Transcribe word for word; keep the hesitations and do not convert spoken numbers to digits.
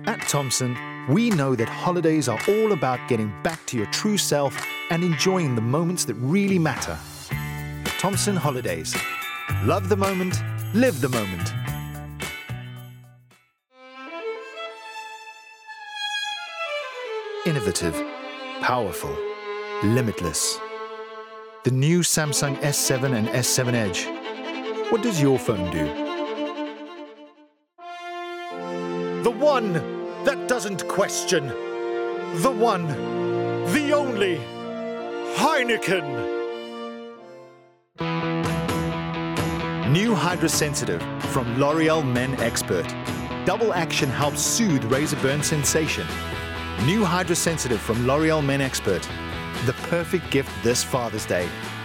At Thomson, we know that holidays are all about getting back to your true self and enjoying the moments that really matter. Thomson Holidays. Love the moment, live the moment. Innovative, powerful, limitless. The new Samsung S seven and S seven Edge. What does your phone do? The one that doesn't question. The one, the only, Heineken. New Hydra Sensitive from L'Oreal Men Expert. Double action helps soothe razor burn sensation. New Hydra Sensitive from L'Oreal Men Expert. The perfect gift this Father's Day.